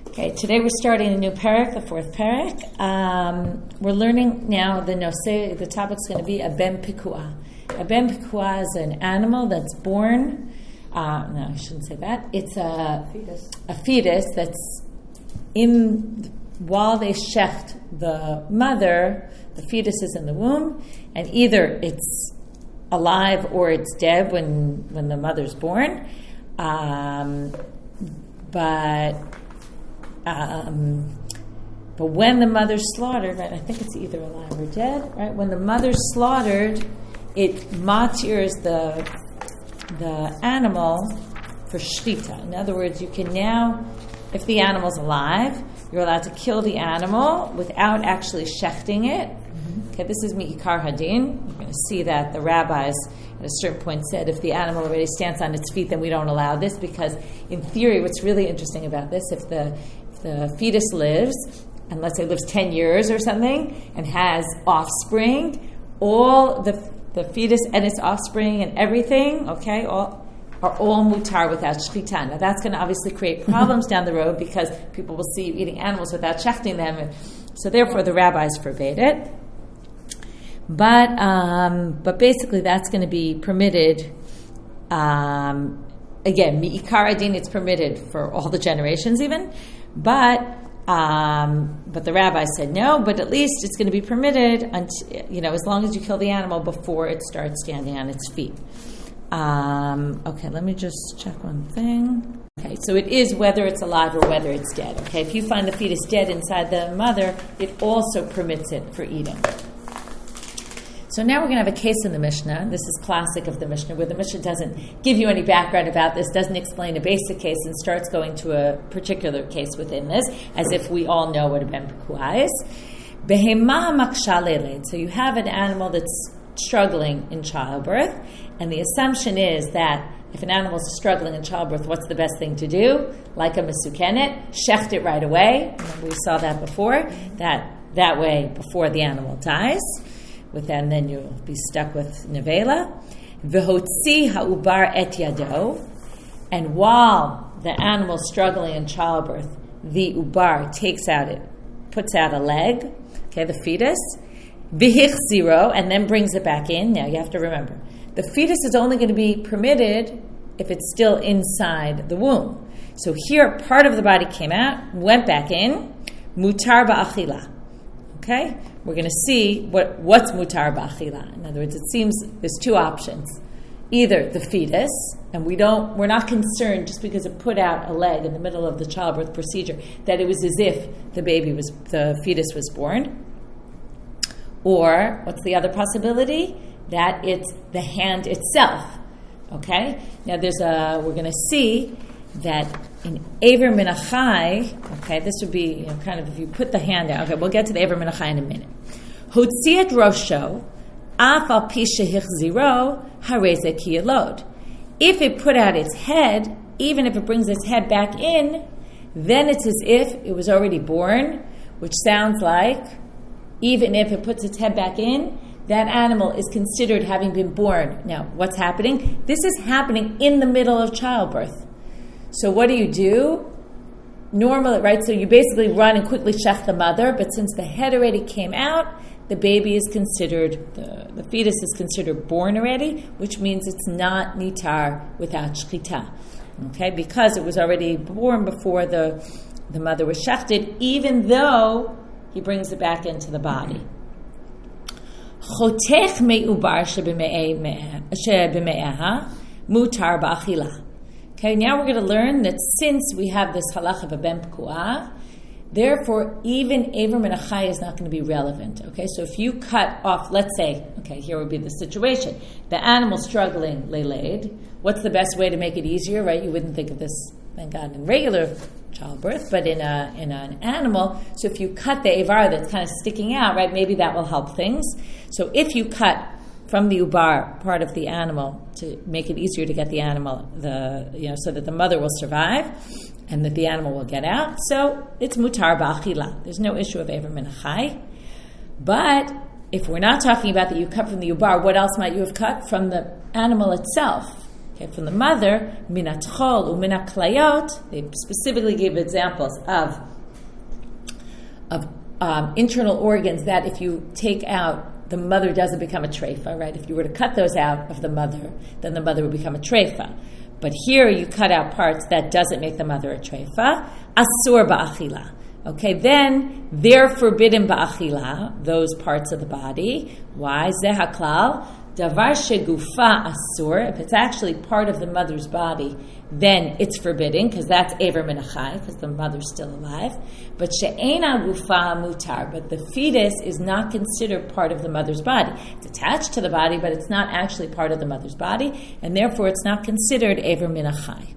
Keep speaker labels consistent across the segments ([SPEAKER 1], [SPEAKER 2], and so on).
[SPEAKER 1] Okay, today we're starting a new parak, the fourth parak. We're learning now the topic's going to be a ben pikua. A ben pikua is an animal that's born. No, I shouldn't say that. It's a fetus that's while they shecht the mother, the fetus is in the womb, and either it's alive or it's dead when the mother's born. But when the mother's slaughtered, right? I think it's either alive or dead, right? When the mother's slaughtered, it matires the animal for shchita. In other words, you can now, if the animal's alive, you're allowed to kill the animal without actually shechting it. Mm-hmm. Okay, this is mi'ikar hadin. You're going to see that the rabbis at a certain point said if the animal already stands on its feet, then we don't allow this, because in theory, what's really interesting about this, if the fetus lives, and let's say lives 10 years or something, and has offspring, all the fetus and its offspring and everything, okay, are all mutar without shchita. Now that's going to obviously create problems down the road, because people will see you eating animals without shechting them, and so therefore the rabbis forbade it. But basically that's going to be permitted. Again, mi'ikar adin, it's permitted for all the generations even. But the rabbi said no. But at least it's going to be permitted until, as long as you kill the animal before it starts standing on its feet. Okay, let me just check one thing. Okay, so it is whether it's alive or whether it's dead. Okay, if you find the fetus dead inside the mother, it also permits it for eating. So now we're going to have a case in the Mishnah. This is classic of the Mishnah, where the Mishnah doesn't give you any background about this, doesn't explain a basic case, and starts going to a particular case within this, as if we all know what a ben pikua is. Behema maksha leiled. So you have an animal that's struggling in childbirth, and the assumption is that if an animal is struggling in childbirth, what's the best thing to do? Like a mesukenet, shecht it right away. We saw that before. That way, before the animal dies. And then you'll be stuck with nevela. V'hotzi ha'ubar et yado. And while the animal's struggling in childbirth, the ubar puts out a leg, okay, the fetus. V'hichziro, and then brings it back in. Now you have to remember, the fetus is only going to be permitted if it's still inside the womb. So here, part of the body came out, went back in, mutar ba'achila. Okay, we're going to see what's mutar ba'achila. In other words, it seems there's two options: either the fetus, and we're not concerned just because it put out a leg in the middle of the childbirth procedure that it was as if the fetus was born, or what's the other possibility? That it's the hand itself. Okay, now we're going to see that in Aver Min HaChai, okay, this would be kind of if you put the hand out. Okay, we'll get to the Aver Min HaChai in a minute. Hotzi et rosho, af al pi shehichziro, hareze ki yelod. If it put out its head, even if it brings its head back in, then it's as if it was already born, which sounds like even if it puts its head back in, that animal is considered having been born. Now, what's happening? This is happening in the middle of childbirth. So what do? Normally, right, so you basically run and quickly shecht the mother, but since the head already came out, the baby is considered, the fetus is considered born already, which means it's not nitar without shchita. Okay, because it was already born before the mother was shechted, even though he brings it back into the body. Chotech me'ubar shebeme'eha mutar ba'achila. Okay, now we're going to learn that since we have this halach of a ben pikua, therefore even Aver Min HaChai is not going to be relevant. Okay, so if you cut off, let's say, okay, here would be the situation: the animal struggling leiled. What's the best way to make it easier? Right, you wouldn't think of this, thank God, in regular childbirth, but in an animal. So if you cut the avar that's kind of sticking out, right, maybe that will help things. So if you cut from the ubar, part of the animal, to make it easier to get the animal, so that the mother will survive and that the animal will get out. So it's mutar ba'achila. There's no issue of Aver Min HaChai. But if we're not talking about that you cut from the ubar, what else might you have cut? From the animal itself. Okay, from the mother, minat chol u'minat klayot, they specifically gave examples of internal organs that if you take out, the mother doesn't become a treifa, right? If you were to cut those out of the mother, then the mother would become a treifa. But here you cut out parts that doesn't make the mother a treifa. Asur ba'achila. Okay, then they're forbidden ba'achila, those parts of the body. Why? Zeh haklal. Davar shegufa asur. If it's actually part of the mother's body, then it's forbidden because that's Ever min hachai, because the mother's still alive. But she'ena gufa mutar. But the fetus is not considered part of the mother's body. It's attached to the body, but it's not actually part of the mother's body, and therefore it's not considered Ever min hachai.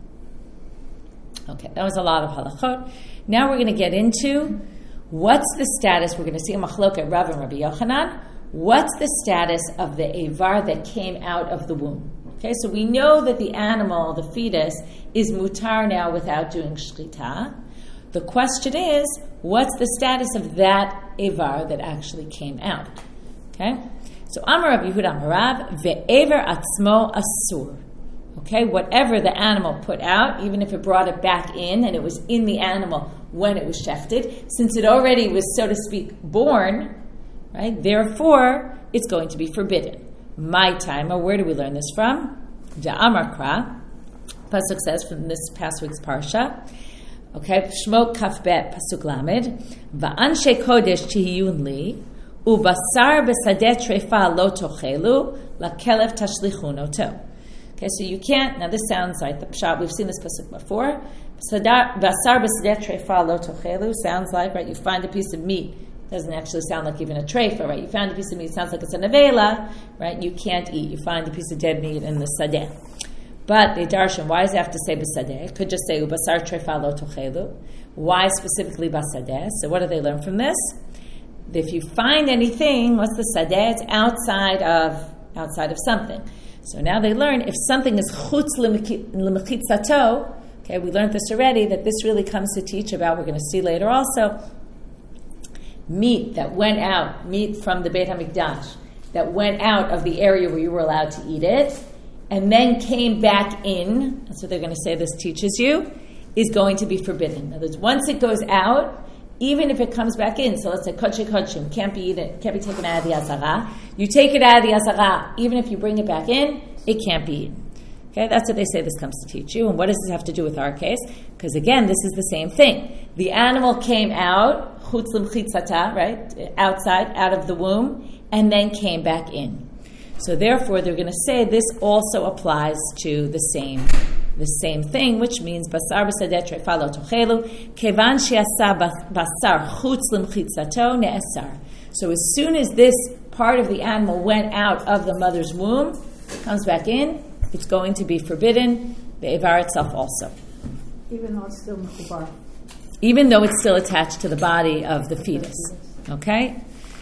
[SPEAKER 1] Okay, that was a lot of halachot. Now we're going to get into what's the status. We're going to see a machloket Rav and Rabbi Yochanan. What's the status of the avar that came out of the womb? Okay, so we know that the animal, the fetus, is mutar now without doing shchita. The question is, what's the status of that avar that actually came out? Okay, so Amar Rav Yehuda Amar Rav ve'ever atzmo asur. Okay, whatever the animal put out, even if it brought it back in and it was in the animal when it was shechted, since it already was, so to speak, born, right? Therefore, it's going to be forbidden. My time, or where do we learn this from? Da'amar Kra. Pasuk says from this past week's parsha. Okay, Shmot Kaf Bet Pasuk Lamed. Va'anshe kodesh tihiyun li, ubasar besadeh treifa lo tochelu, lakelev tashlichun oto. Okay, so you can't, now this sounds like the pshat, we've seen this pasuk before. Basar besadeh treifa lo tochelu sounds like, right, you find a piece of meat. Doesn't actually sound like even a treifa, right? You found a piece of meat, it sounds like it's a nevela, right? You can't eat. You find a piece of dead meat in the sadeh. But the darshan, why does it have to say basadeh? It could just say ubasar treifa lo tochelu. Why specifically basadeh? So what do they learn from this? If you find anything, what's the sadeh? It's outside of something. So now they learn if something is chutz lemechitzato. Okay, we learned this already. That this really comes to teach about. We're going to see later also. Meat that went out, meat from the Beit HaMikdash, that went out of the area where you were allowed to eat it, and then came back in, that's what they're going to say this teaches you, is going to be forbidden. In other words, once it goes out, even if it comes back in, so let's say kodshe kodshim, can't be eaten, can't be taken out of the azara. You take it out of the azara, even if you bring it back in, it can't be eaten. Okay, that's what they say this comes to teach you. And what does this have to do with our case? Because again, this is the same thing. The animal came out, chutz l'mchitzata, right, outside, out of the womb, and then came back in. So therefore, they're going to say this also applies to the same thing, which means basar b'sadeh treifa lo tochelu, kevan she'asa basar chutz l'mchitzato ne'esar. So as soon as this part of the animal went out of the mother's womb, comes back in, it's going to be forbidden, the avar itself also.
[SPEAKER 2] Even though it's still mechubar.
[SPEAKER 1] Even though it's still attached to the body of the fetus. Okay?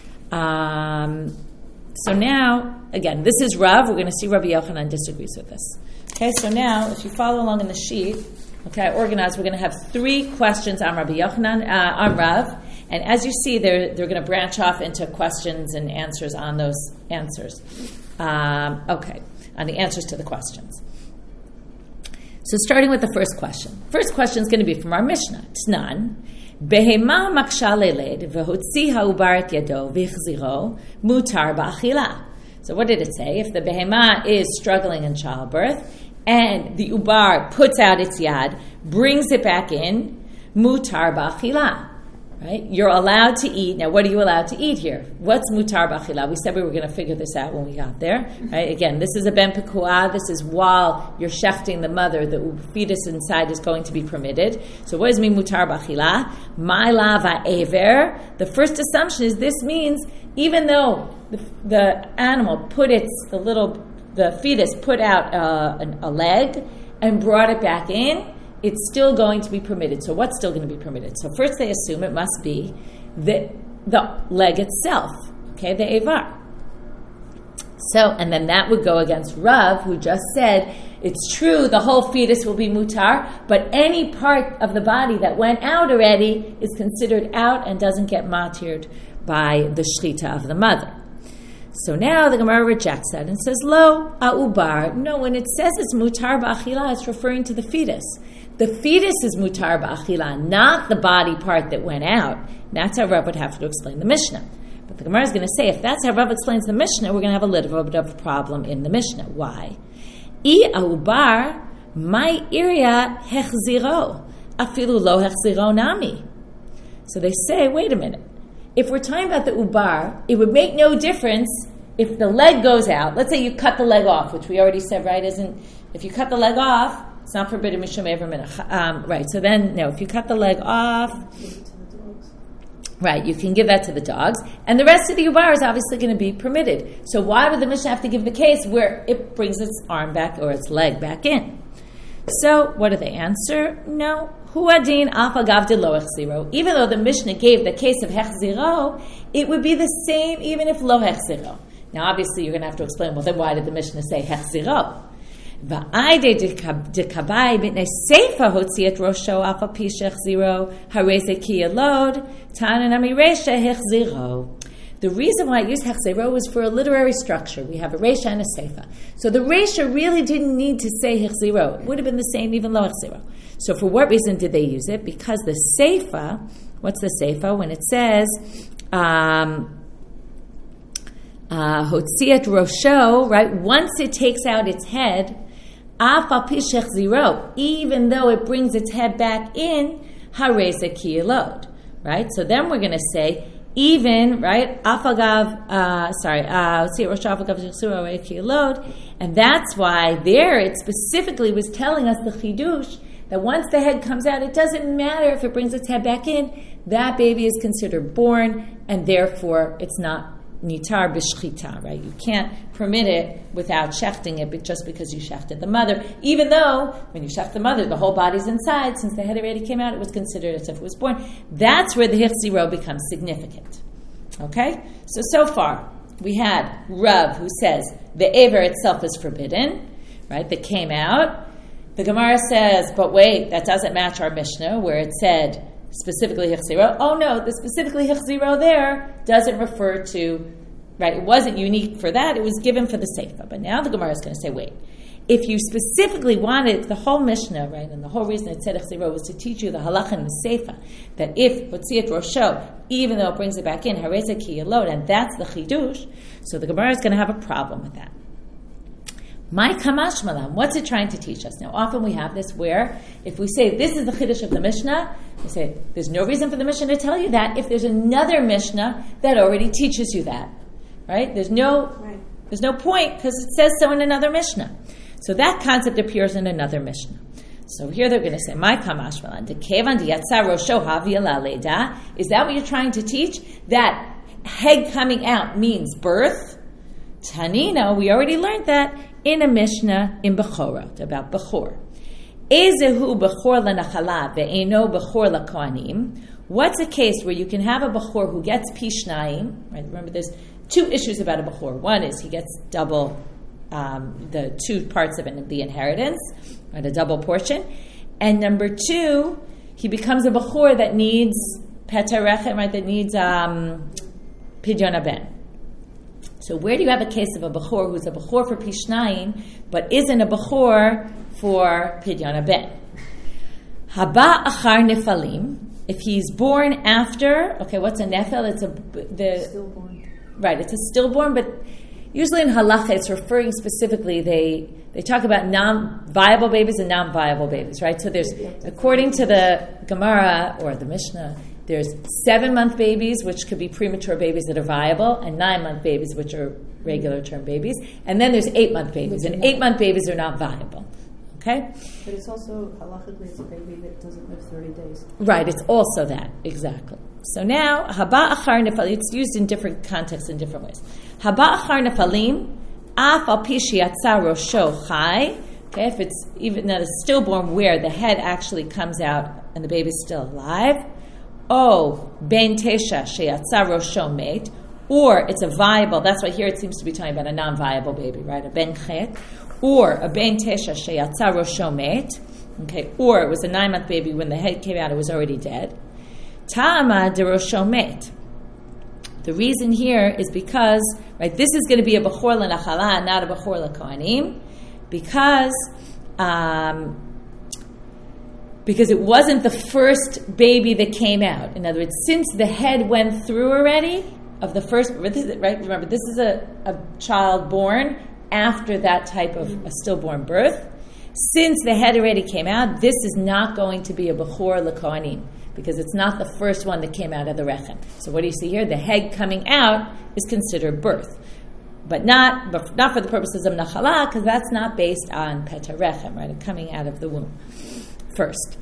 [SPEAKER 1] So now, again, this is Rav. We're going to see Rabbi Yochanan disagrees with this. Okay, so now, if you follow along in the sheet, okay, I organized, we're going to have 3 questions on Rabbi Yochanan, on Rav. And as you see, they're going to branch off into questions and answers on those answers. Okay, on the answers to the questions. So starting with the first question. First question is going to be from our Mishnah. Tnan, Behema maksha leled v'hotzi ha'ubar et yado v'chziro mutar ba'achila. So what did it say? If the behema is struggling in childbirth and the ubar puts out its yad, brings it back in, mutar ba'achila. Right? You're allowed to eat. Now, what are you allowed to eat here? What's mutar b'achila? We said we were going to figure this out when we got there. Right? Again, this is a ben pekuah. This is while you're shechting the mother. The fetus inside is going to be permitted. So what does mean mutar b'achila? My lava aver. The first assumption is this means even though the animal put the fetus put out a leg and brought it back in, it's still going to be permitted. So what's still going to be permitted? So first they assume it must be the leg itself, okay, the avar. So, and then that would go against Rav, who just said, it's true, the whole fetus will be mutar, but any part of the body that went out already is considered out and doesn't get matired by the shchita of the mother. So now the Gemara rejects that and says, Lo a'ubar. No, when it says it's mutar ba'achila, it's referring to the fetus. The fetus is mutar ba'achila, not the body part that went out. That's how Rav would have to explain the Mishnah. But the Gemara is going to say, if that's how Rav explains the Mishnah, we're going to have a little bit of a problem in the Mishnah. Why? I a'ubar, my iria hechziro, afilu lo hechziro nami. So they say, wait a minute. If we're talking about the ubar, it would make no difference if the leg goes out. Let's say you cut the leg off, which we already said, right? If you cut the leg off, it's not forbidden mishum ever minach. Right. So then, no, if you cut the leg off, right, you can give that to the dogs, and the rest of the ubar is obviously going to be permitted. So why would the Mishnah have to give the case where it brings its arm back or its leg back in? So what do they answer? No. Huadin afagav de lo hechziro. Even though the Mishnah gave the case of hechziro, it would be the same even if lo hechziro. Now, obviously, you're going to have to explain, well, then why did the Mishnah say hechziro? Va'ayde dekabai b'nei seifa hotziet rosho afa pi shechziro hareze ki yalod tananami resha hechziro. The reason why I used hechziro was for a literary structure. We have a resha and a seifa. So the resha really didn't need to say hechziro. It would have been the same even lo hechziro. So for what reason did they use it? Because the seifa, what's the seifa? When it says hotziat rosho, right? Once it takes out its head, af al pi shechziro, even though it brings its head back in, hareze ki yalod, right? So then we're going to say, even, right, afagav, hotziat rosho afagav shechziro hareze ki yalod, and that's why there it specifically was telling us the chidush, that once the head comes out, it doesn't matter if it brings its head back in, that baby is considered born, and therefore it's not nitar b'shchita, right? You can't permit it without shechting it, but just because you shechted the mother, even though when you shecht the mother, the whole body's inside, since the head already came out, it was considered as if it was born. That's where the hechziro becomes significant. Okay? So far, we had Rav who says the aver itself is forbidden, right? That came out. The Gemara says, but wait, that doesn't match our Mishnah, where it said specifically hechziro. Oh no, the specifically hechziro there doesn't refer to, right, it wasn't unique for that, it was given for the seifa. But now the Gemara is going to say, wait, if you specifically wanted the whole Mishnah, right, and the whole reason it said hechziro was to teach you the halacha and the seifa, that if hotziat rosho, even though it brings it back in, hareze ki yalod, and that's the chidush, so the Gemara is going to have a problem with that. My kamash malam, what's it trying to teach us? Now, often we have this where, if we say this is the chiddush of the Mishnah, we say there's no reason for the Mishnah to tell you that if there's another Mishnah that already teaches you that, right? There's no point because it says so in another Mishnah. So that concept appears in another Mishnah. So here they're going to say, my kamash malam, dekevan diyatsa rosho havi ala leda. Is that what you're trying to teach? That head coming out means birth? Tanina, we already learned that in a Mishnah in Bechorot, about Bechor. Ezehu Bechor lanachala ve'eno Bechor lakohanim. What's a case where you can have a Bechor who gets pishnayim? Right? Remember, there's two issues about a Bechor. One is he gets double, the two parts of the inheritance, right, a double portion. And number two, he becomes a Bechor that needs petarechem, right, that needs pidyon haben. So where do you have a case of a Bechor who's a Bechor for Pishnayim, but isn't a Bechor for Pidyon haben? Haba achar nefalim, if he's born after, okay, what's a nefel? It's
[SPEAKER 2] stillborn.
[SPEAKER 1] Right, it's a stillborn, but usually in halacha it's referring specifically, they talk about non-viable babies and non-viable babies, right? So there's, according to the Gemara or the Mishnah, there's 7-month babies, which could be premature babies that are viable, and 9-month babies, which are regular term babies. And then there's 8-month babies, and 8-month babies are not viable. Okay?
[SPEAKER 2] But it's also, halachically, it's a baby that doesn't live 30 days.
[SPEAKER 1] Right, it's also that, exactly. So now, haba achar nefalim, it's used in different contexts in different ways. Haba achar nefalim, af al pi sheyatsa rosho chai. Okay, if it's even not a stillborn where the head actually comes out and the baby's still alive. Oh, ben tesha sheyatsa rosho mate, or it's a viable. That's why here it seems to be talking about a non-viable baby, right? A ben chet, or a ben tesha sheyatsa rosho mate. Okay, or it was a 9-month baby when the head came out; it was already dead. Ta'ama de rosho mate. The reason here is because, right, this is going to be a Bechor L'Nachala, not a Bechor L'Kohanim, because it wasn't the first baby that came out. In other words, since the head went through already of the first, right? Remember, this is a child born after that type of a stillborn birth. Since the head already came out, this is not going to be a Bechor L'Kohanim, because it's not the first one that came out of the Rechem. So what do you see here? The head coming out is considered birth, but not for the purposes of Nachala, because that's not based on Peta Rechem, right? Coming out of the womb first.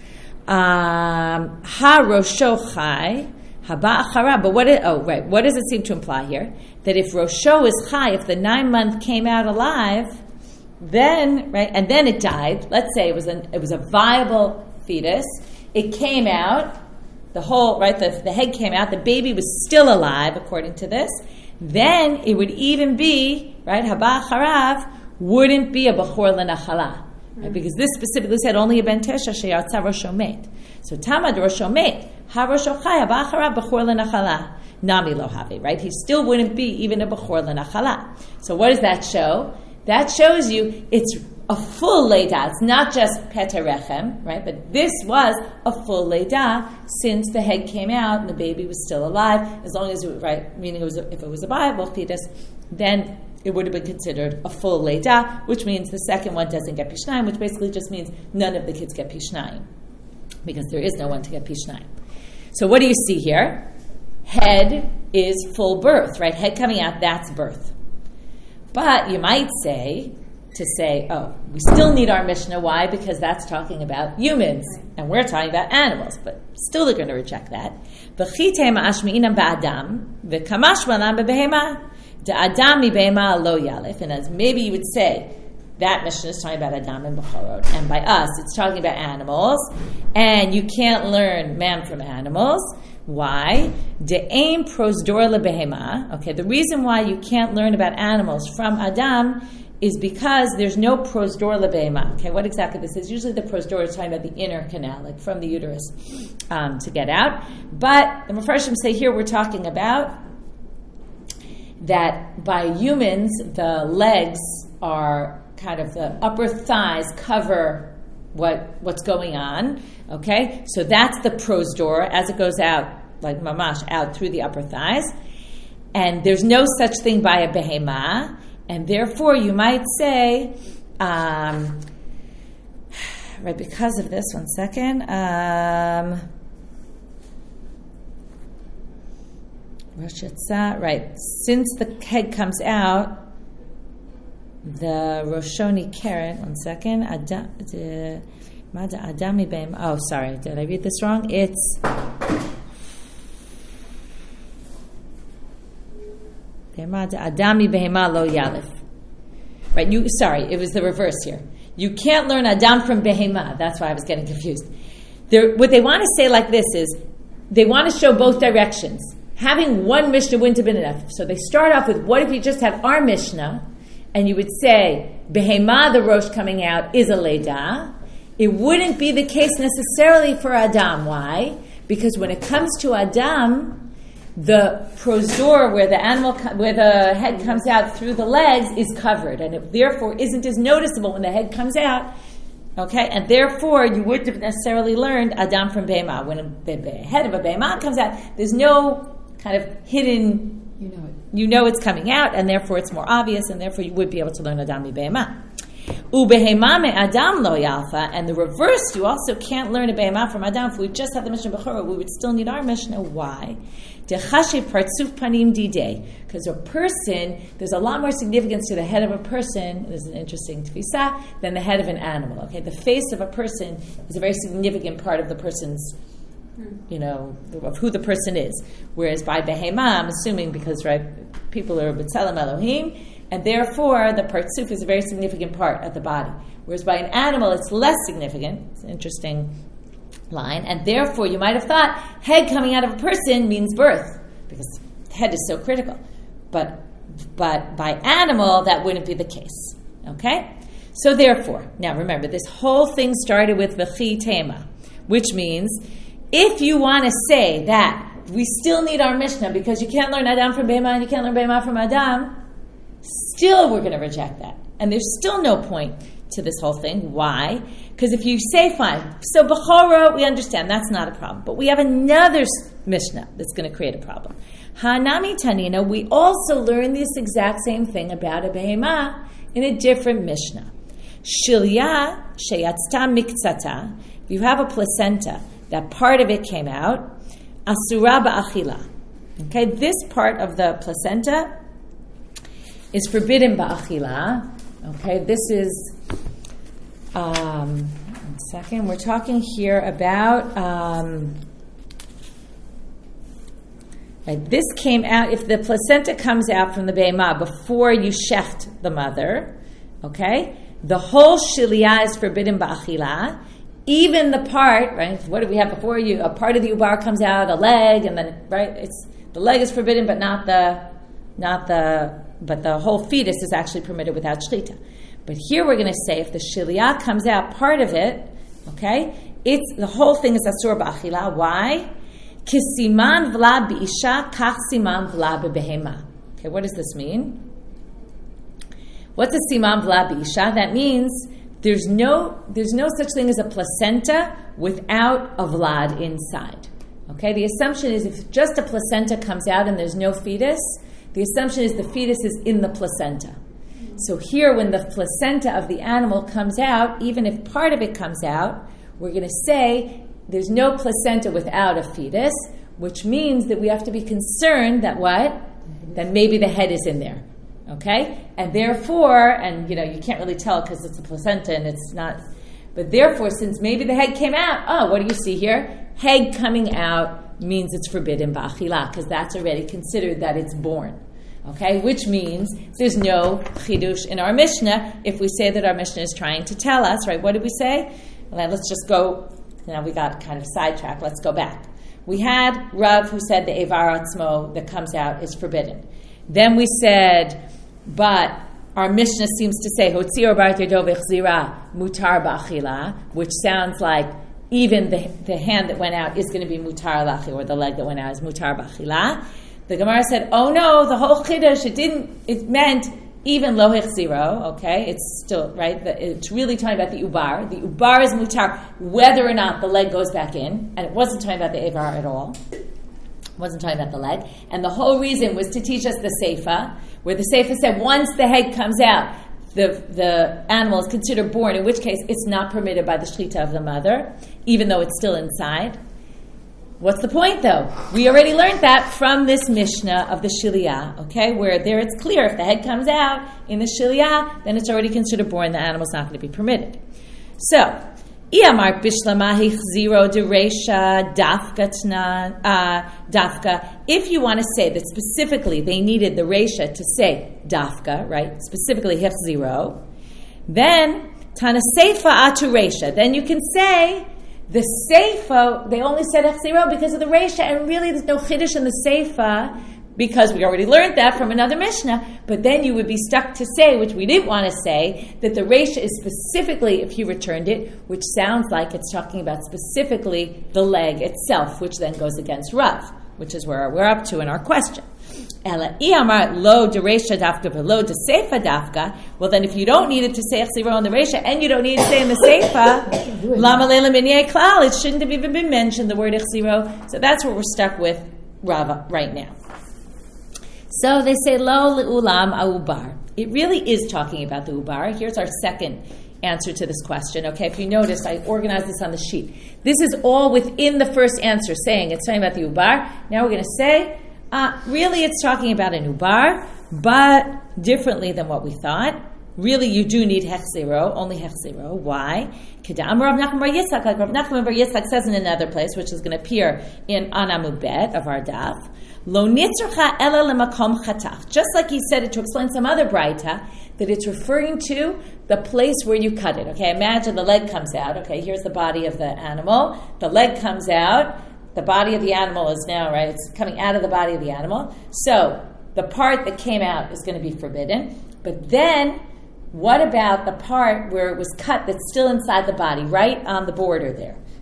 [SPEAKER 1] Ha Rosho Chai, Haba Achara. But what does it seem to imply here? That if Rosho is Chai, if the 9-month came out alive, then, right, and then it died. Let's say it was a viable fetus. It came out, the head came out, the baby was still alive, according to this. Then it would even be, right, Haba Acharav wouldn't be a Bechor L'Nachala. Right, because this specifically said only a Ben Tesha Sheyatza Rosho Meit. So Tamad Rosho Meit, Ha Rosho Chai, Haba Acharav Bechor L'Nachala. Nami Lo Havi, right? He still wouldn't be even a Bechor L'Nachala. So what does that show? That shows you it's a full Leidah. It's not just Peta Rechem, right? But this was a full Leidah since the head came out and the baby was still alive. As long as it was, right, meaning if it was a viable fetus, then it would have been considered a full Leidah, which means the second one doesn't get Pishnayim, which basically just means none of the kids get Pishnayim, because there is no one to get Pishnayim. So what do you see here? Head is full birth, right? Head coming out, that's birth. But you might say, we still need our Mishnah. Why? Because that's talking about humans, and we're talking about animals. But still they're going to reject that. And as maybe you would say, that Mishnah is talking about Adam and Bechorot, and by us, it's talking about animals, and you can't learn man from animals. Why? De'ein prosdor lebehema. Okay, the reason why you can't learn about animals from Adam is because there's no prosdor lebehema. Okay, what exactly this is? Usually the prosdor is talking about the inner canal, like from the uterus to get out. But the Mefarshim say here we're talking about that by humans, the legs are kind of the upper thighs cover what's going on. Okay, so that's the prosdor as it goes out, like mamash, out through the upper thighs. And there's no such thing by a behema, and therefore you might say, right, because of this, one second, right, since the head comes out, the Roshoni Karen, one second, oh, sorry, did I read this wrong? It's Adami Behema Lo Yalif. Right, it was the reverse here. You can't learn Adam from Behema. That's why I was getting confused. What they want to say like this is, they want to show both directions. Having one Mishnah wouldn't have been enough. So they start off with, what if you just had our Mishnah, and you would say, Behema, the Rosh coming out, is a Leidah. It wouldn't be the case necessarily for Adam. Why? Because when it comes to Adam, the prosdor, where the head comes out through the legs, is covered, and it therefore isn't as noticeable when the head comes out. Okay, and therefore you wouldn't have necessarily learned Adam from Behema. When the head of a Behema comes out, there's no kind of hidden. You know it's coming out, and therefore it's more obvious, and therefore you would be able to learn Adam mi Behema. Ubehema me Adam lo yalfa, and the reverse, you also can't learn a Behema from Adam. If we just have the Mishnah Bechorah, we would still need our Mishnah. Why? Because a person, there's a lot more significance to the head of a person, this is an interesting tefisa, than the head of an animal. Okay, the face of a person is a very significant part of the person's, of who the person is. Whereas by Behema, I'm assuming because, right, people are B'Tselem Elohim, and therefore the partsuf is a very significant part of the body. Whereas by an animal, it's less significant. It's an interesting line, and therefore you might have thought head coming out of a person means birth, because head is so critical. But by animal, that wouldn't be the case. Okay? So therefore, now remember, this whole thing started with v'chi tema, which means if you want to say that we still need our Mishnah because you can't learn Adam from Behemah and you can't learn Behemah from Adam, still we're going to reject that. And there's still no point to this whole thing. Why? Because if you say, fine, so Bechora, we understand, that's not a problem. But we have another Mishnah that's going to create a problem. Hanami Tanina, we also learn this exact same thing about a Behemah in a different Mishnah. Shilya sheyatzta miktzata, if you have a placenta, that part of it came out, asura ba'achila. Okay, this part of the placenta is forbidden ba'achila. Okay, this is, one second, we're talking here about, this came out, if the placenta comes out from the Behemah before you shecht the mother, okay, the whole shilya is forbidden ba'achila, even the part, right, what do we have before you, a part of the ubar comes out, a leg, and then, right, it's, the leg is forbidden, but but the whole fetus is actually permitted without shchita. But here we're going to say if the shilya comes out, part of it, okay, it's the whole thing is asur ba'achila. Why? Kisiman v'la b'isha kach siman v'la b'behema. Okay, what does this mean? What's a siman v'la b'isha? That means there's no such thing as a placenta without a vlad inside. Okay, the assumption is if just a placenta comes out and there's no fetus, the assumption is the fetus is in the placenta. So here, when the placenta of the animal comes out, even if part of it comes out, we're going to say there's no placenta without a fetus, which means that we have to be concerned that what? That maybe the head is in there. Okay? And therefore, and you can't really tell because it's a placenta and it's not, but therefore, since maybe the head came out, what do you see here? Head coming out means it's forbidden ba'achila, because that's already considered that it's born. Okay, which means there's no chidush in our Mishnah if we say that our Mishnah is trying to tell us, right? What did we say? Well, let's just go, now we got kind of sidetracked, let's go back. We had Rav who said the Eivar Atzmo that comes out is forbidden. Then we said, but our Mishnah seems to say, Hotzir bar terdo v'chzira mutar ba'achila, which sounds like even the hand that went out is going to be mutar lachi, or the leg that went out is mutar ba'achila. The Gemara said, oh no, the whole chiddush, it meant even lo hechziro, okay? It's still, right? It's really talking about the ubar. The ubar is mutar, whether or not the leg goes back in, and it wasn't talking about the avar at all. It wasn't talking about the leg. And the whole reason was to teach us the seifa, where the seifa said once the head comes out, the animal is considered born, in which case it's not permitted by the shchita of the mother, even though it's still inside. What's the point, though? We already learned that from this Mishnah of the Shilya, okay, where there it's clear if the head comes out in the Shilya, then it's already considered born, the animal's not going to be permitted. So, Iyamar Bishlamahi Zero Deresha Dafka. If you want to say that specifically they needed the Resha to say Dafka, right, specifically Hef Zero, then Tana Seifa Atu Resha. Then you can say the Seifa, they only said Hechziro because of the Reisha, and really there's no Chiddush in the Seifa, because we already learned that from another Mishnah, but then you would be stuck to say, which we didn't want to say, that the Reisha is specifically, if you returned it, which sounds like it's talking about specifically the leg itself, which then goes against Rav, which is where we're up to in our question. Ela iyamar lo de Reisha dafka v'lo de Seifa dafka. Well, then if you don't need it to say Echziro in the Reisha, and you don't need it to say in the Seifa, lama leila minyei klal, it shouldn't have even been mentioned, the word Echziro. So that's what we're stuck with Rava right now. So they say lo le'ulam aubar. It really is talking about the ubar. Here's our second answer to this question. Okay, if you notice, I organized this on the sheet. This is all within the first answer, saying it's talking about the ubar. Now we're going to say, really it's talking about an ubar, but differently than what we thought. Really, you do need hechzero, only hechzero. Why? Kedam Rav Nachman bar Yitzchak, like Rav Nachman bar Yitzchak says in another place, which is going to appear in Amud Bet of our daf. Lo nitzurcha ela lemakom chatach. Just like he said it to explain some other braita, that it's referring to the place where you cut it. Okay, imagine the leg comes out. Okay, here's the body of the animal. The leg comes out. The body of the animal is now, right, it's coming out of the body of the animal. So the part that came out is going to be forbidden. But then, what about the part where it was cut that's still inside the body, right on the border there?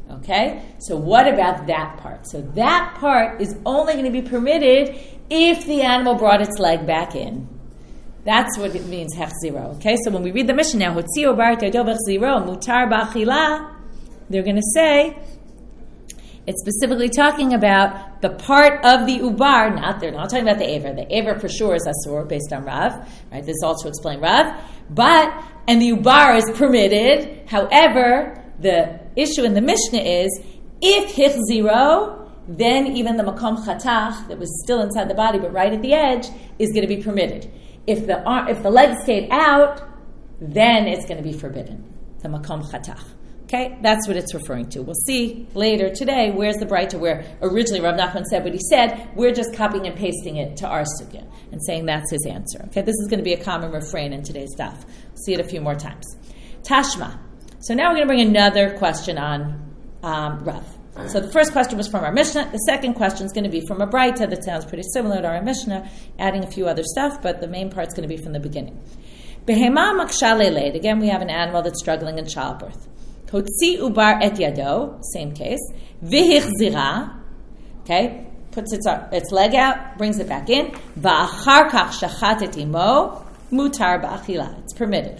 [SPEAKER 1] Okay? So what about that part? So that part is only going to be permitted if the animal brought its leg back in. That's what it means, hechziro. Okay? So when we read the Mishnah now, hotziu bar yado v'chziro mutar b'achila, they're going to say, it's specifically talking about the part of the ubar, they're not talking about the aver. The aver for sure is asur, based on Rav. Right? This is all to explain Rav. And the ubar is permitted. However, the issue in the Mishnah is, if hichziro, then even the makom chatach, that was still inside the body but right at the edge, is going to be permitted. If the leg stayed out, then it's going to be forbidden. The makom chatach. Okay, that's what it's referring to. We'll see later today where's the Braita where originally Rav Nachman said what he said. We're just copying and pasting it to our sugya and saying that's his answer. Okay, this is going to be a common refrain in today's daf. We'll see it a few more times. Tashma. So now we're going to bring another question on Rav. So the first question was from our Mishnah. The second question is going to be from a Braita that sounds pretty similar to our Mishnah, adding a few other stuff, but the main part's going to be from the beginning. Behema maksha leiled. Again, we have an animal that's struggling in childbirth. Hotzi ubar et yado, same case. Vihichzira, okay, puts its leg out, brings it back in. Va'achar kach shachatet imo, mutar ba'achila. It's permitted.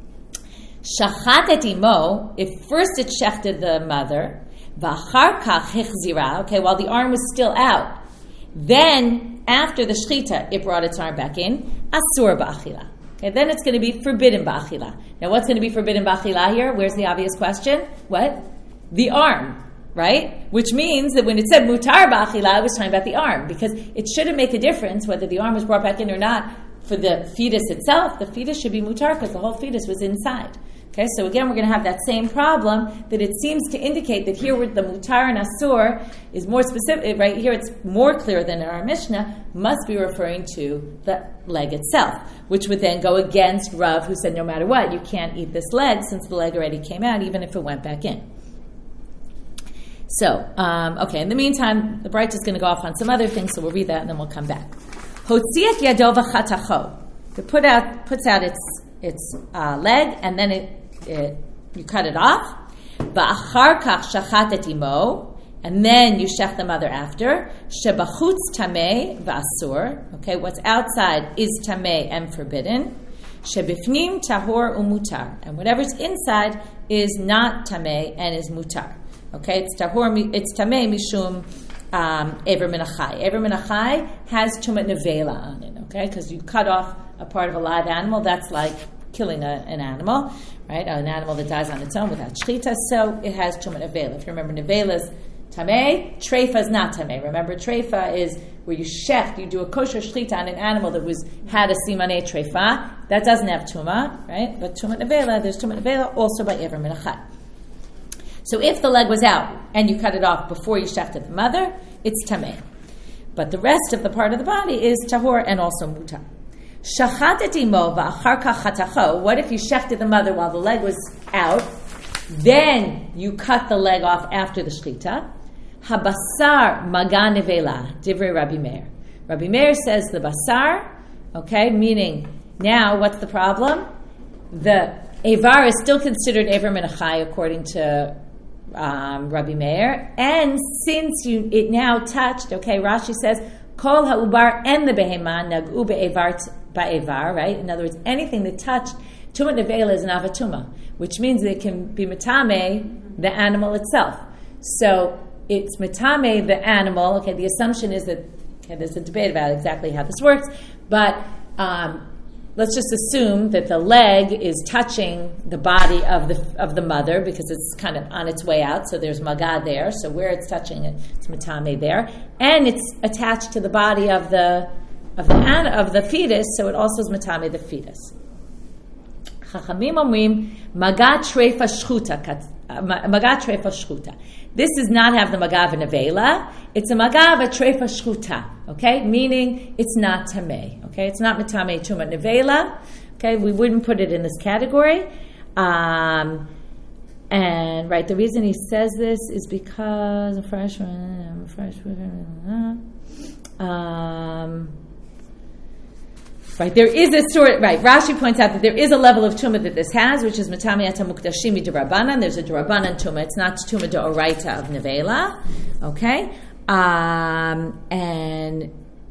[SPEAKER 1] Shachatet imo, if first it shechted the mother, va'achar kach hichzira, okay, while the arm was still out, then after the shechita, it brought its arm back in, asur ba'achila. Okay, then it's going to be forbidden ba'achila. Now, what's going to be forbidden ba'achila here? Where's the obvious question? What? The arm, right? Which means that when it said mutar ba'achila, it was talking about the arm, because it shouldn't make a difference whether the arm was brought back in or not for the fetus itself. The fetus should be mutar because the whole fetus was inside. Okay, so again, we're going to have that same problem that it seems to indicate that here with the mutar and asur is more specific, right? Here it's more clear than in our Mishnah, must be referring to the leg itself, which would then go against Rav, who said no matter what, you can't eat this leg since the leg already came out, even if it went back in. So, okay, in the meantime, the Braita is going to go off on some other things, so we'll read that and then we'll come back. Hotziat yado v'chatacho. It puts out its leg, and then you cut it off. Va'achar kach shachatet imo, and then you shech the mother after. Shebachutz tamei v'asur. Okay, what's outside is tamei and forbidden. Shebifnim tahor umutar, and whatever's inside is not tamei and is mutar. Okay, it's tamei mishum ever min achai. Ever min achai has tumat nevela on it. Okay, because you cut off a part of a live animal, that's like killing an animal, right? An animal that dies on its own without shechita, so it has tumat nevela. If you remember, nevela's tamei, treifa is not tamei. Remember, treifa is where you do a kosher shechita on an animal that had a simanei treifa. That doesn't have tuma, right? But tumat nevela, there's tumat nevela also by ever min achai. So if the leg was out and you cut it off before you shechted the mother, it's tamei. But the rest of the part of the body is tahor and also mutar. Shachatet imo va'achar kach chatacho. What if you shechted the mother while the leg was out? Then you cut the leg off after the shechita. Habasar maga nevela, divrei Rabbi Meir. Rabbi Meir says the basar, okay, meaning now what's the problem? The avar is still considered avar min achai according to Rabbi Meir, and since it now touched, okay, Rashi says kol ha'ubar and the behema nagu ba'evar, right? In other words, anything that touched tumat nevela is an avatuma, which means that it can be matame the animal itself. So it's matame the animal. Okay, the assumption is that there's a debate about exactly how this works, but let's just assume that the leg is touching the body of the mother because it's kind of on its way out. So there's maga there. So where it's touching it, it's matame there, and it's attached to the body of the fetus. So it also is matame the fetus. Chachamim omrim maga treifa shchuta. This does not have the maga v'nevela. It's a maga v'treifa shchuta. Okay, meaning it's not tamei. Okay, it's not matame tumat nevela. Okay, we wouldn't put it in this category. And right, the reason he says this is because Right, there is a sort. Right, Rashi points out that there is a level of tumah that this has, which is Matamiata Mukdashimi D'Rabbanan. There's a D'Rabbanan tumah. It's not tumah D'Oraita of Nevela. Okay, and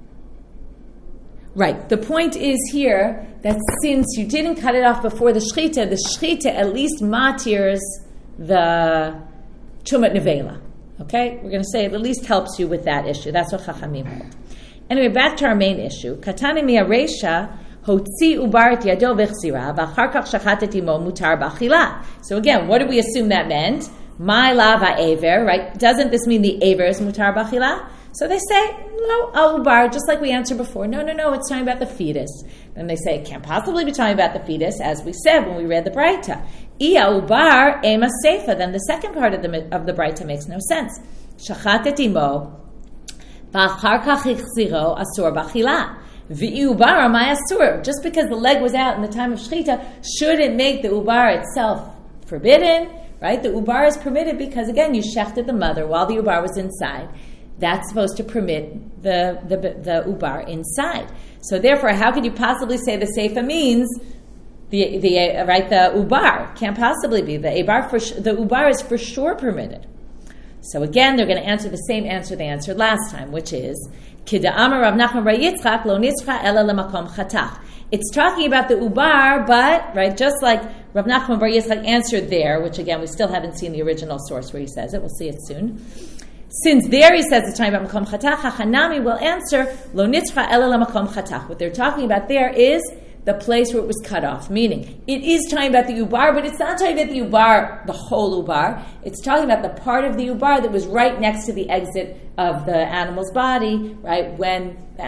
[SPEAKER 1] right. The point is here that since you didn't cut it off before the shechita at least matirs the tumah Nevela. Okay, we're going to say it at least helps you with that issue. That's what Chachamim hold. Anyway, back to our main issue. Katane mi'aresha hotzi ubar et yado v'chzira v'achar kach shachatet imo mutar b'achila. So again, what did we assume that meant? My lava aver, right? Doesn't this mean the aver is mutar b'achila? So they say, no, al-ubar, just like we answered before. No, it's talking about the fetus. Then they say, it can't possibly be talking about the fetus, as we said when we read the Braita. Iya ubar ema seifa. Then the second part of the Braita makes no sense. Shachatet imo v'achar kach ichziro asur b'achila. V'ubar my asur. Just because the leg was out in the time of shechita, shouldn't make the ubar itself forbidden, right? The ubar is permitted because, again, you shechted the mother while the ubar was inside. That's supposed to permit the ubar inside. So therefore, how could you possibly say the seifa means the ubar? Can't possibly be. The ubar is for sure permitted. So again, they're going to answer the same answer they answered last time, which is Kida'amar Rav Nachman bar Yitzchak lo nischa ela lemakom chatach. It's talking about the ubar, but right, just like Rav Nachman bar Yitzchak answered there, which again we still haven't seen the original source where he says it. We'll see it soon. Since there he says it's talking about makom chatach, Hachanami will answer lo nischa ela lemakom chatach. What they're talking about there is the place where it was cut off, meaning it is talking about the ubar, but it's not talking about the ubar, the whole ubar. It's talking about the part of the ubar that was right next to the exit of the animal's body, right, when the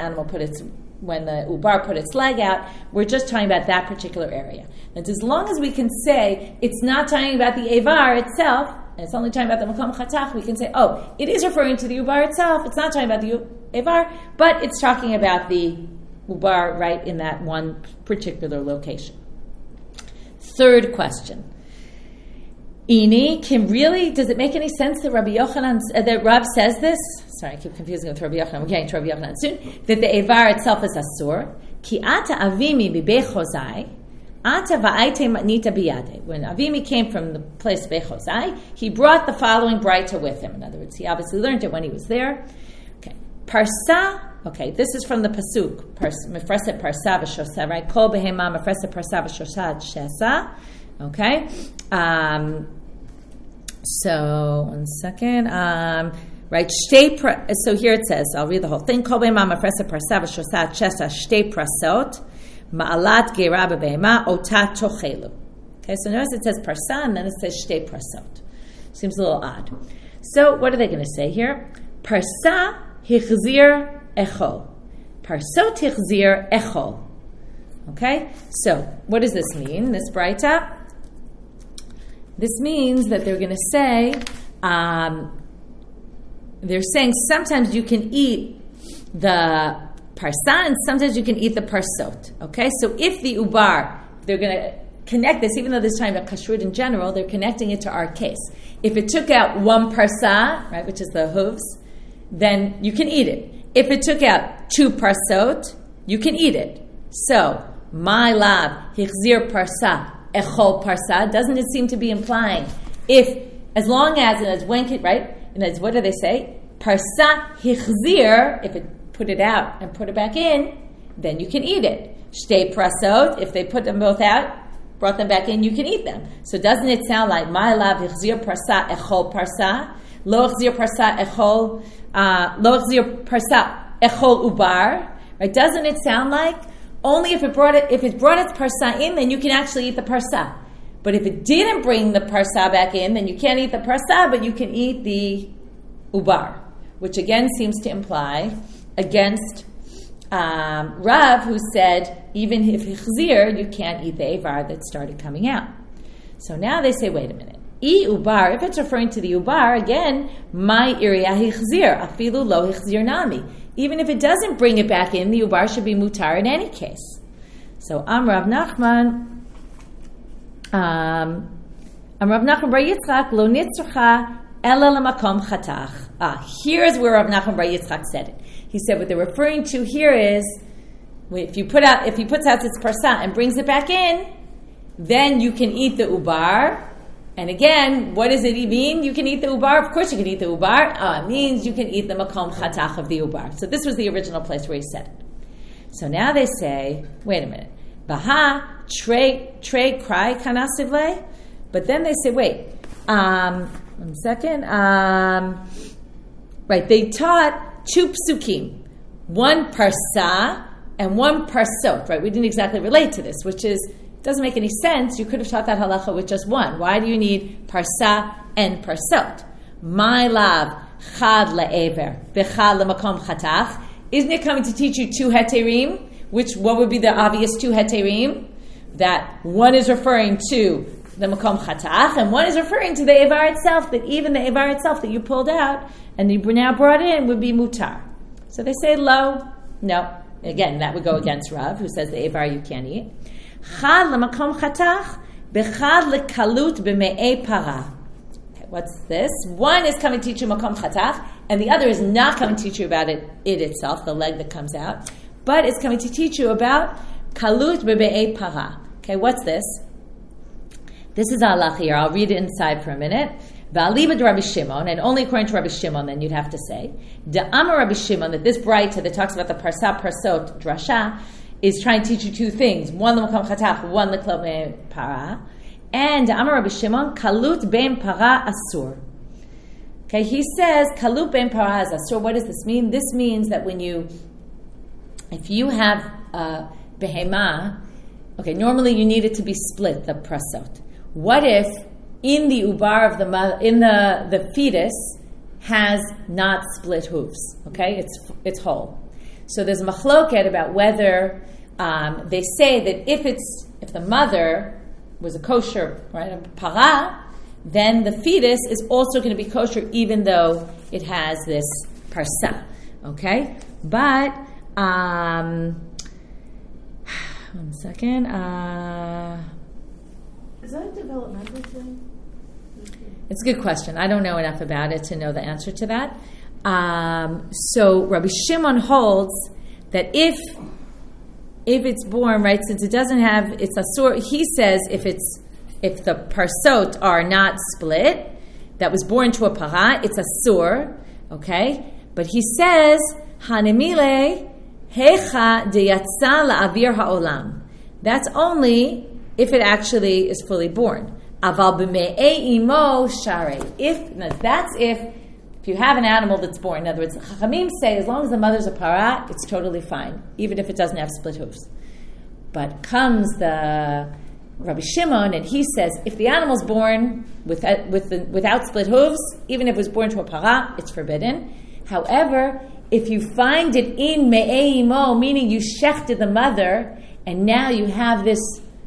[SPEAKER 1] ubar put its leg out. We're just talking about that particular area. And as long as we can say it's not talking about the avar itself, and it's only talking about the makom chatach, we can say, oh, it is referring to the ubar itself, it's not talking about the avar, but it's talking about the ubar right in that one particular location. Third question. Does it make any sense that Rabbi Yochanan, that Rav says this? Sorry, I keep confusing with Rabbi Yochanan. We're getting to Rabbi Yochanan soon. That the avar itself is asur. Ki ata avimi b'bechozai, ata va'aite matnita biyade. When Avimi came from the place of Bechozai, he brought the following braita with him. In other words, he obviously learned it when he was there. Okay. Parsa. Okay, this is from the pasuk. Mefreset parsa v'shosa, right? Kol behema mefreset parsa v'shosa shesa. Okay. So one second. Right. So here it says. I'll read the whole thing. Kol behema mefreset parsa v'shosa shesa shtei prasot ma'alat geira b'behema ota tochelu. Okay. So notice it says parsa and then it says shtei prasot. Seems a little odd. So what are they going to say here? Parsa hichzir echol. Parsot hichzir echol. Okay? So, what does this mean, this braita? This means that they're going to say, they're saying sometimes you can eat the parsa and sometimes you can eat the parsot. Okay? So, if the ubar, they're going to connect this, even though this is talking about kashrut in general, they're connecting it to our case. If it took out one parsa, right, which is the hooves, then you can eat it. If it took out two parsot, you can eat it. So, my lav, hichzir parsa, echol parsa, doesn't it seem to be implying as long as, right? And as what do they say? Parsa hichzir, if it put it out and put it back in, then you can eat it. Shtei prasot, if they put them both out, brought them back in, you can eat them. So doesn't it sound like my lav, hichzir parsa, echol parsa, lo hichzir parsa, echol ubar, right? Doesn't it sound like only if it brought its parsa in, then you can actually eat the parsa. But if it didn't bring the parsa back in, then you can't eat the parsa, but you can eat the ubar, which again seems to imply against Rav, who said even if hichzir, you can't eat the avar that started coming out. So now they say, wait a minute. Ubar, if it's referring to the ubar, again, my iriya hichzir, afilu lo hichzir nami. Even if it doesn't bring it back in, the ubar should be mutar in any case. So Rav Nachman bar Yitzchak lo nitzracha ela lemakom chatach. Here's where Rav Nachman bar Yitzchak said it. He said what they're referring to here is if he puts out its parsa and brings it back in, then you can eat the ubar. And again, what does it mean? You can eat the ubar. Of course, you can eat the ubar. It means you can eat the makom chatach of the ubar. So this was the original place where he said it. So now they say, wait a minute, baha trey cry kanasivle, but then they say, wait, 1 second. Right, they taught 2 psukim, 1 parsa and 1 parsot. Right, we didn't exactly relate to this, which is doesn't make any sense. You could have taught that halacha with just 1. Why do you need parsa and parsot? My love, chad le'ever, v'chad le'makom chatach. Isn't it coming to teach you 2 heterim? What would be the obvious 2 heterim? That one is referring to the makom chatach, and one is referring to the ivar itself, that even the ivar itself that you pulled out and you now brought in would be mutar. So they say lo, no. Again, that would go against Rav, who says the ivar you can't eat. Chad lemakom chatach, bechad lekalut b'me'ei para. What's this? One is coming to teach you makom chatach, and the other is not coming to teach you about it itself, the leg that comes out, but it's coming to teach you about kalut b'me'ei para. Okay, what's this? This is Allah here. I'll read it inside for a minute. V'alibad Rabbi Shimon, and only according to Rabbi Shimon, then you'd have to say, Da'amar Rabbi Shimon, that this braita that talks about the parsa parsot drasha is trying to teach you 2 things: 1 l'makam chatach, 1 l'klot para. And Da'amar Rabbi Shimon, kalut ben para asur. Okay, he says kalut ben para is asur. What does this mean? This means that if you have a behema, okay, normally you need it to be split, the prasot. What if in the ubar of the mother, in the fetus has not split hooves? Okay, it's whole. So there's a machloket about whether they say that if the mother was a kosher, right, a para, then the fetus is also going to be kosher even though it has this parsa. Okay, but 1 second.
[SPEAKER 2] Is that a developmental thing?
[SPEAKER 1] It's a good question. I don't know enough about it to know the answer to that. So Rabbi Shimon holds that if it's born, right, since it doesn't have, it's asur, he says if the parsot are not split, that was born to a para, it's asur, okay? But he says, Hanemile hecha deyatza la'avir ha'olam. That's only if it actually is fully born. Aval b'me'ei imo sharei. If you have an animal that's born, in other words, Chachamim say as long as the mother's a para, it's totally fine, even if it doesn't have split hooves. But comes the Rabbi Shimon, and he says if the animal's born without split hooves, even if it was born to a para, it's forbidden. However, if you find it in me'ei imo, meaning you shechted the mother, and now you have this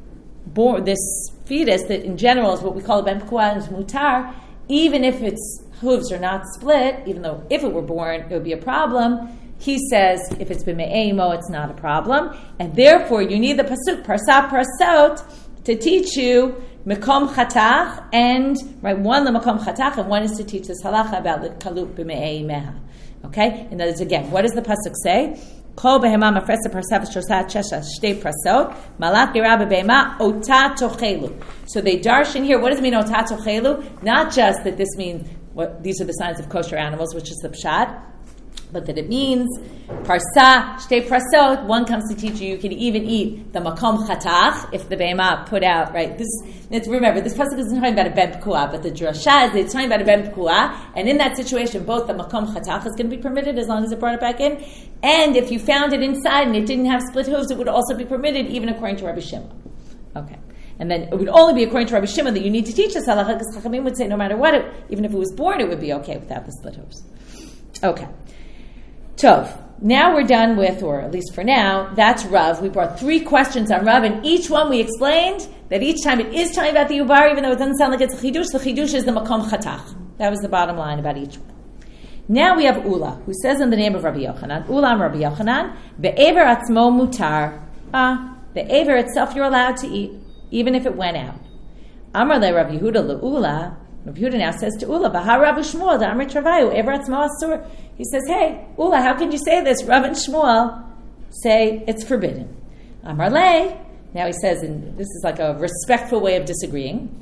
[SPEAKER 1] fetus that in general is what we call a ben pekua, is mutar, even if its hooves are not split, even though if it were born, it would be a problem. He says if it's b'me'eimo, it's not a problem, and therefore you need the pasuk parsa parsot to teach you mekom chatach, and right, 1 the mekom chatach, and 1 is to teach this halacha about the kalut b'me'eimeha. Okay, in other words, again, what does the pasuk say? Kol behema mafresa parsa v'shosat shesha shtei prasot malach gira b'behema ota tochelu. So they darshan here. What does it mean ota tochelu? Not just that this means these are the signs of kosher animals, which is the pshat, but that it means parsa shtei prasot. 1 comes to teach you can even eat the makom chatach if the behema put out, right. Remember, this pasuk isn't talking about a ben pekua, but the drasha is it's talking about a ben pekua, and in that situation, both the makom chatach is going to be permitted as long as it brought it back in, and if you found it inside and it didn't have split hooves, it would also be permitted, even according to Rabbi Shimon. Okay. And then it would only be according to Rabbi Shimon that you need to teach this halacha, because Chachamim would say no matter what, even if it was born, it would be okay without the split hooves. Okay. Tov. Now we're done with, or at least for now, that's Rav. We brought 3 questions on Rav, and each one we explained that each time it is talking about the ubar, even though it doesn't sound like it's a chidush, the chidush is the makom chatach. That was the bottom line about each one. Now we have Ula, who says in the name of Rabbi Yochanan, Ula Rabbi Yochanan, be'ever atzmo mutar. The aver itself you're allowed to eat, even if it went out. Amar le Rabbi Yehuda le'ula. Rabbi Yehuda now says to Ula, V'ha Rav Shmuel da'amar travayu ever atzmo asur. He says, hey, Ula, how can you say this? Rav and Shmuel say it's forbidden. Amar le, now he says, and this is like a respectful way of disagreeing.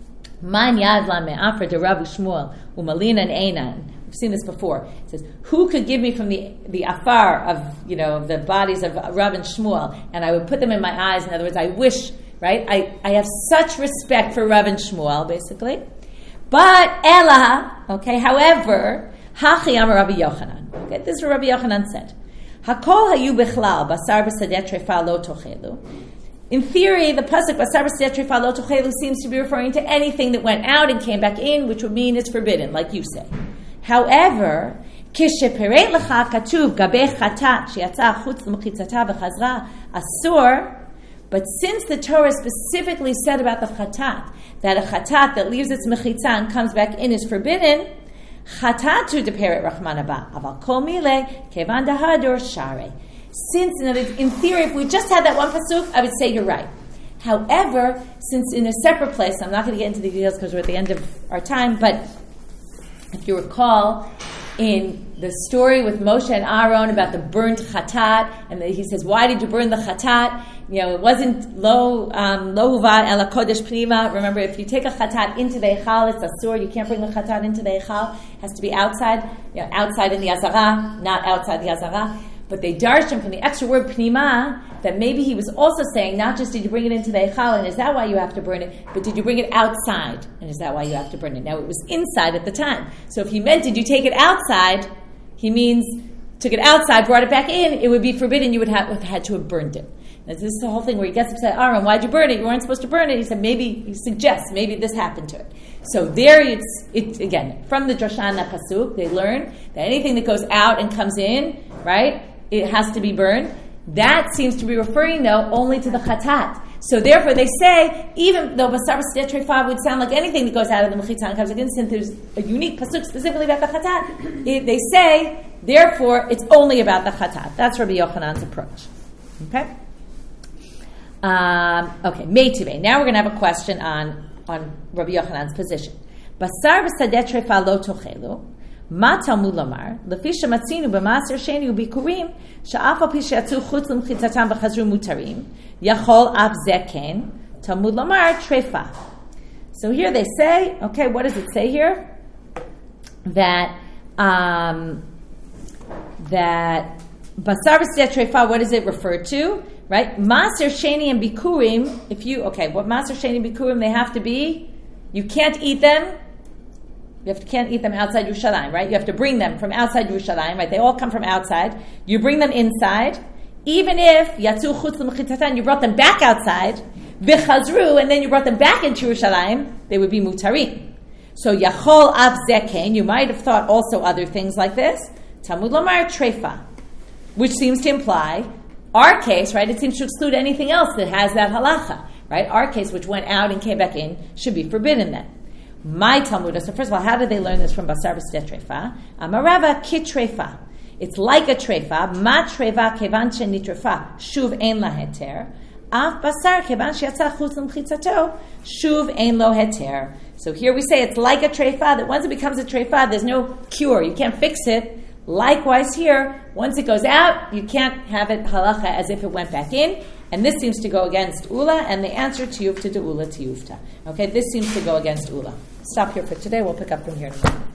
[SPEAKER 1] Man yad la me'afar de Rav Shmuel umalinan einan. We've seen this before. It says, who could give me from the afar of the bodies of Rav and Shmuel, and I would put them in my eyes. In other words, I wish, right? I have such respect for Rav and Shmuel, basically. But Ella, okay. However, hachi amar Rabbi Yochanan. Okay, this is what Rabbi Yochanan said. Hakol hayu bechlal basar b'sadeh trefa lo tochelu. In theory, the pasuk basar b'sadeh trefa lo tochelu seems to be referring to anything that went out and came back in, which would mean it's forbidden, like you say. However, כשפרט לך כתוב גבי חטאת שיצא חוץ למחיצתה וחזרה אסור, but since the Torah specifically said about the chatat, that a chatat that leaves its mechitza and comes back in is forbidden, chatatu deperet rachman haba, aval kol mile kevan dahadur share. Since, in theory, if we just had that one pasuk, I would say you're right. However, since in a separate place, I'm not going to get into the details because we're at the end of our time, but if you recall, in the story with Moshe and Aaron about the burnt chatat, and he says, why did you burn the chatat? It wasn't lo huvad ela kodesh prima. Remember, if you take a chatat into the echal, it's asur. You can't bring the chatat into the echal. It has to be outside, outside in the azara, not outside the azara. But they darshan from the extra word pnima that maybe he was also saying, not just did you bring it into the echal, and is that why you have to burn it, but did you bring it outside, and is that why you have to burn it? Now, it was inside at the time. So if he meant, did you take it outside, he means, took it outside, brought it back in, it would be forbidden, you would have had to have burned it. Now, this is the whole thing where he gets upset, Aaron, why'd you burn it? You weren't supposed to burn it. He said, he suggests, maybe this happened to it. So there it's again, from the Drashana Pasuk, they learn that anything that goes out and comes in, right, it has to be burned. That seems to be referring, though, only to the chatat. So therefore, they say, even though basar b'sadeh trefa would sound like anything that goes out of the mechitza and comes in, since there's a unique pasuk specifically about the chatat, they say, therefore, it's only about the chatat. That's Rabbi Yochanan's approach. Okay? Okay, Meitive. Now we're going to have a question on Rabbi Yochanan's position. Basar b'sadeh trefa lo tochelu. מה תלמוד לומר? לפי שמצינו במעשר שני וביקורים, שאף על פי שיצאו חוץ למחיצתם וחזרו מותרים, יכול אף זה כן, תלמוד לומר טרפה. So here they say, okay, what does it say here? That basar b'sadeh trefa, what does it refer to? Right? Maser sheni and bikurim, what maser sheni and bikurim, they have to be, you can't eat them. Can't eat them outside Yerushalayim, right? You have to bring them from outside Yerushalayim, right? They all come from outside. You bring them inside. Even if yatzu chutz l'mechitzatan, you brought them back outside, v'chazru, and then you brought them back into Yerushalayim, they would be mutarim. So yachol av zeken, you might have thought also other things like this. Talmud lomar trefa, which seems to imply our case, right? It seems to exclude anything else that has that halacha, right? Our case, which went out and came back in, should be forbidden then. My Talmud. So first of all, how did they learn this from basar b'sadeh trefa? Amarava kit trefa. It's like a trefa. Ma trefa kevan shenitrefa shuv ein la heter. Af basar kevan sheyatza chutz l'mchitzato shuv ein lo heter. So here we say it's like a trefa. That once it becomes a trefa, there's no cure. You can't fix it. Likewise here, once it goes out, you can't have it halacha as if it went back in. And this seems to go against Ula, and the answer to Yufta to Ula to Yufta. Okay, this seems to go against Ula. Stop here for today. We'll pick up from here tomorrow.